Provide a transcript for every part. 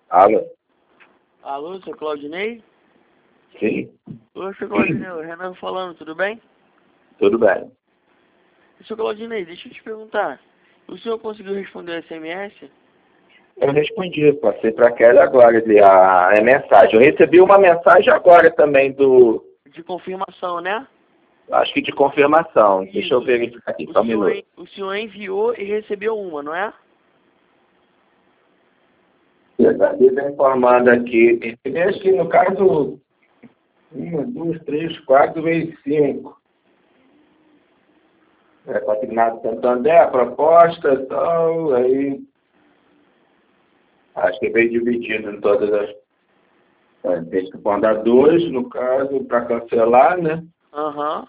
Alô? Alô, seu Claudinei? Sim, Oi, seu Claudinei, o Renan falando, tudo bem? tudo bem. Seu Claudinei, deixa eu te perguntar. O senhor conseguiu responder o SMS? Eu respondi, passei para aquela agora a mensagem. Eu recebi uma mensagem agora também De confirmação, né? acho que de confirmação. Deixa eu Isso. verificar aqui, só um minuto. O senhor enviou e recebeu uma, não é? Eu está informando aqui. Acho que no caso, 1, 2, 3, 4 vezes 5. Consignado Santander, a proposta e tal, aí acho que veio dividido em todas as. Tem que mandar 2, no caso, para cancelar, né? Aham.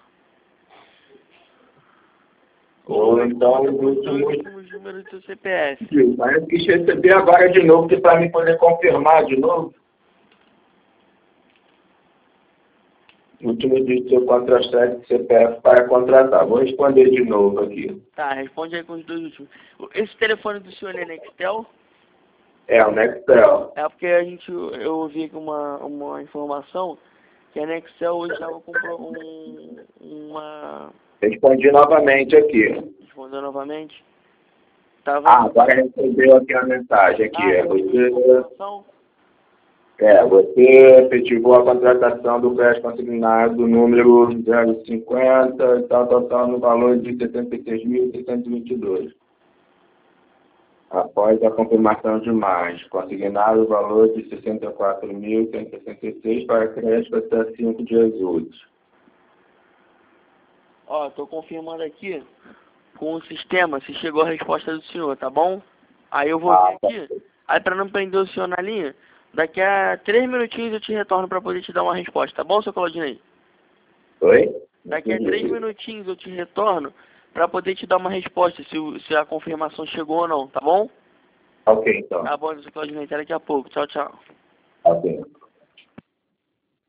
Ou então os os dois últimos. últimos números do seu CPF. Mas eu quis receber agora de novo, que para mim poder confirmar de novo. O último dígito do seu contra-cheque CPF para contratar. Vou responder de novo aqui. Tá, responde aí com os dois últimos. Esse telefone do senhor é Nextel? É o Nextel. É porque eu ouvi aqui uma informação que a Nextel hoje estava com uma... Respondi novamente aqui. Respondeu novamente. Agora recebeu aqui a mensagem aqui. Informação? Você efetivou a contratação do crédito consignado número 050 e tal, no valor de 76.622. Após a confirmação de mais, consignado o valor de 64.166 para crédito até 5 dias úteis. Ó, tô confirmando aqui com o sistema se chegou a resposta do senhor, tá bom? Aí eu vou vir aqui. Aí pra não prender o senhor na linha, daqui a 3 minutinhos eu te retorno pra poder te dar uma resposta, tá bom, seu Claudinei? Oi? Daqui a 3 minutinhos eu te retorno pra poder te dar uma resposta se a confirmação chegou ou não, tá bom? Ok, então. Tá bom, seu Claudinei, até daqui a pouco. Tchau, tchau. Ok.